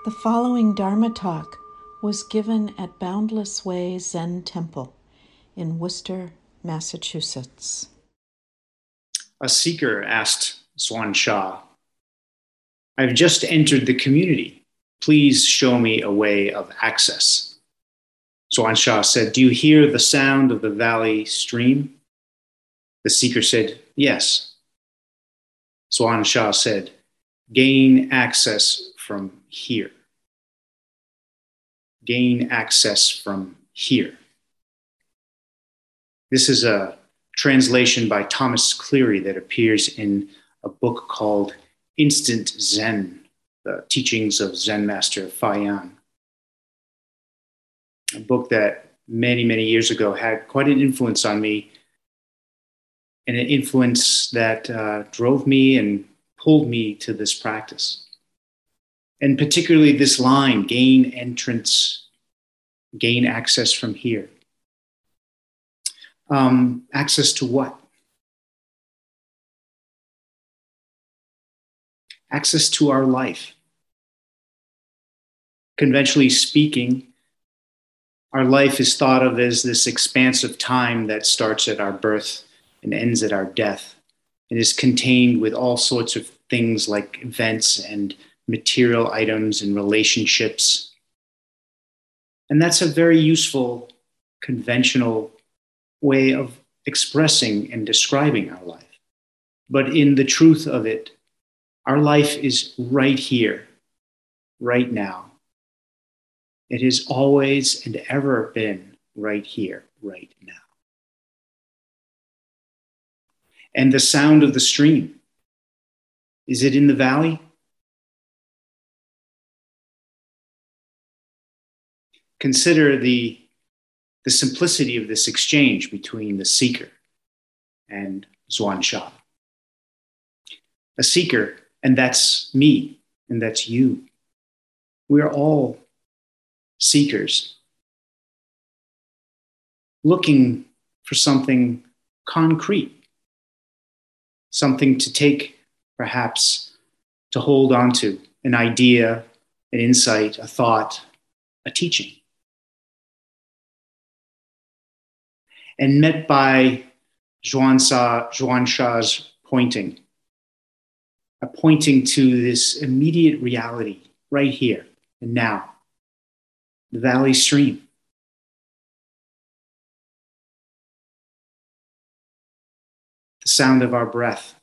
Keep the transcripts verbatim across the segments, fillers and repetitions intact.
The following Dharma talk was given at Boundless Way Zen Temple in Worcester, Massachusetts. A seeker asked Swan Shah, "I've just entered the community. Please show me a way of access." Swan Shah said, "Do you hear the sound of the valley stream?" The seeker said, "Yes." Swan Shah said, "Gain access from here. Gain access from here." This is a translation by Thomas Cleary that appears in a book called Instant Zen, the teachings of Zen Master Fa Yan. A book that many, many years ago had quite an influence on me, and an influence that uh, drove me and pulled me to this practice. And particularly this line, gain entrance, gain access from here. Um, access to what? Access to our life. Conventionally speaking, our life is thought of as this expanse of time that starts at our birth and ends at our death, and is contained with all sorts of things like events and material items and relationships. And that's a very useful, conventional way of expressing and describing our life. But in the truth of it, our life is right here, right now. It has always and ever been right here, right now. And the sound of the stream, is it in the valley? Consider the, the simplicity of this exchange between the seeker and Swan Shah. A seeker, and that's me, and that's you. We're all seekers, looking for something concrete, something to take, perhaps, to hold on to, an idea, an insight, a thought, a teaching. And met by Zhuan Shah's pointing, a pointing to this immediate reality right here and now, the valley stream. The sound of our breath,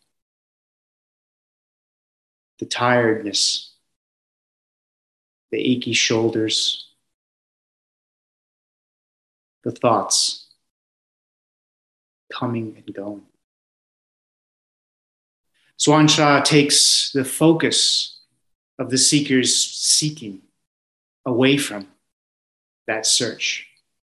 the tiredness, the achy shoulders, the thoughts coming and going. Swan Shah takes the focus of the seeker's seeking away from that search,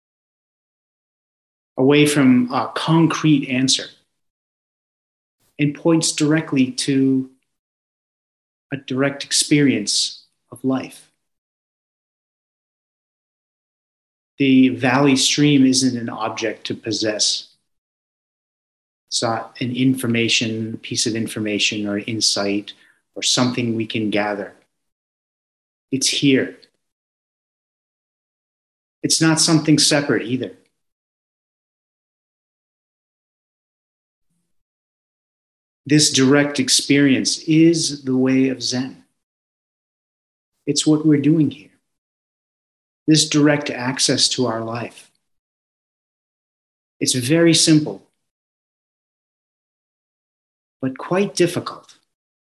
away from a concrete answer, and points directly to a direct experience of life. The valley stream isn't an object to possess. It's not an information, piece of information or insight or something we can gather. It's here. It's not something separate either. This direct experience is the way of Zen. It's what we're doing here. This direct access to our life. It's very simple, but quite difficult.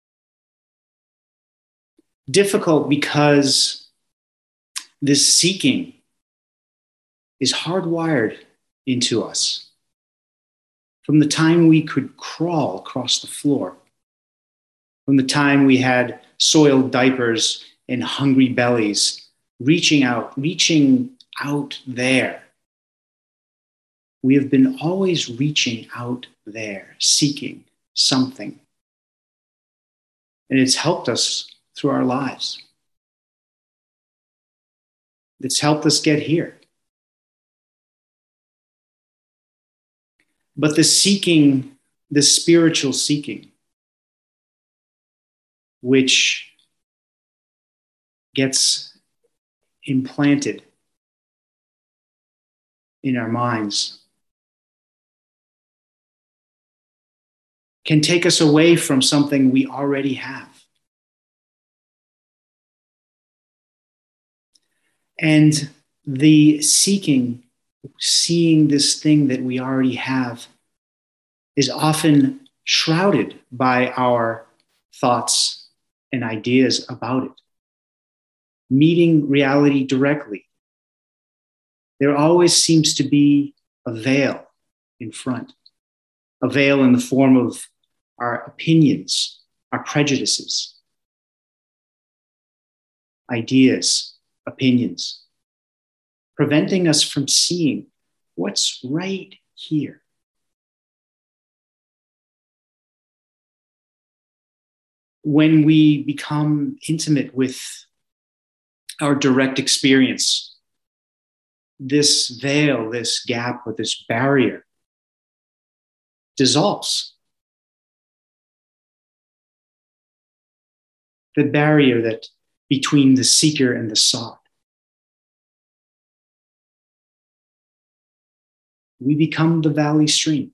Difficult because this seeking is hardwired into us. From the time we could crawl across the floor, from the time we had soiled diapers and hungry bellies, reaching out, reaching out there. We have been always reaching out there, seeking something. And it's helped us through our lives. It's helped us get here. But the seeking, the spiritual seeking, which gets implanted in our minds can take us away from something we already have. And the seeking, seeing this thing that we already have, is often shrouded by our thoughts and ideas about it. Meeting reality directly, there always seems to be a veil in front, a veil in the form of our opinions, our prejudices, ideas, opinions, preventing us from seeing what's right here. When we become intimate with our direct experience, this veil, this gap, or this barrier dissolves. The barrier that between the seeker and the sought. We become the valley stream.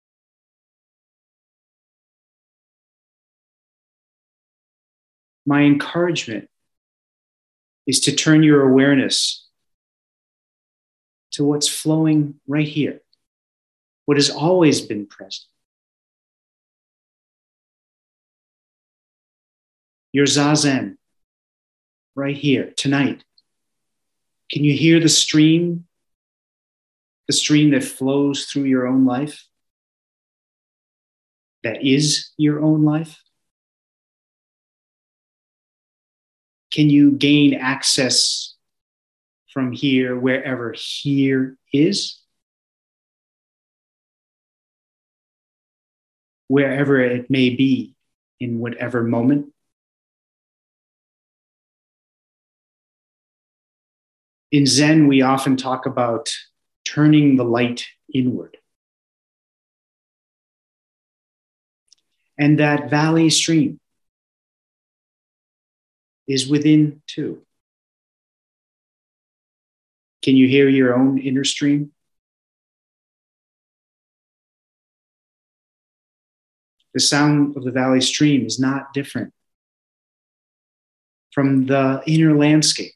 My encouragement is to turn your awareness to what's flowing right here, what has always been present. Your zazen, right here, tonight. Can you hear the stream? The stream that flows through your own life? That is your own life? Can you gain access from here, wherever here is? Wherever it may be, in whatever moment? In Zen, we often talk about turning the light inward. And that valley stream is within too. Can you hear your own inner stream? The sound of the valley stream is not different from the inner landscape.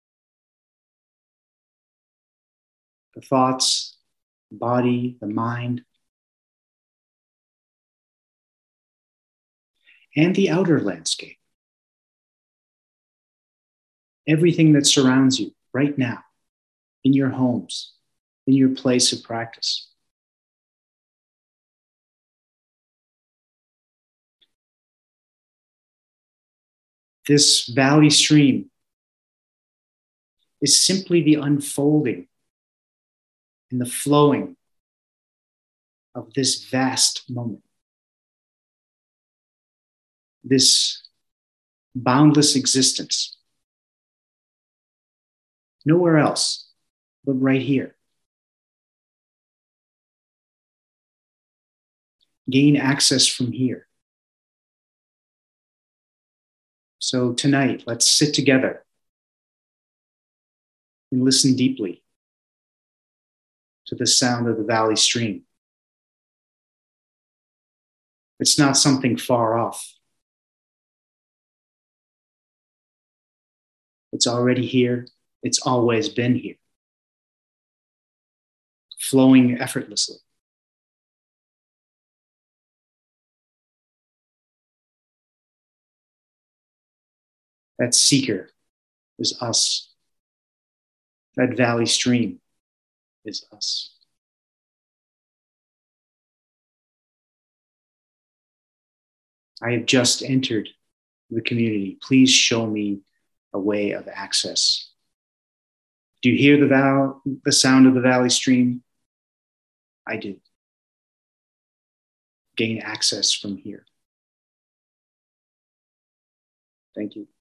The thoughts, the body, the mind, and the outer landscape. Everything that surrounds you right now, in your homes, in your place of practice. This valley stream is simply the unfolding and the flowing of this vast moment. This boundless existence. Nowhere else, but right here. Gain access from here. So tonight, let's sit together and listen deeply to the sound of the valley stream. It's not something far off. It's already here. It's always been here, flowing effortlessly. That seeker is us. That valley stream is us. I have just entered the community. Please show me a way of access. Do you hear the, val- the sound of the valley stream? I do. Gain access from here. Thank you.